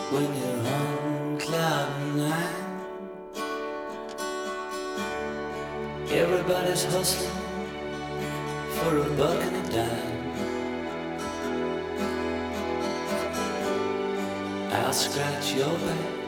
when you're on cloud nine. Everybody's hustling for a buck and a dime. I'll scratch your back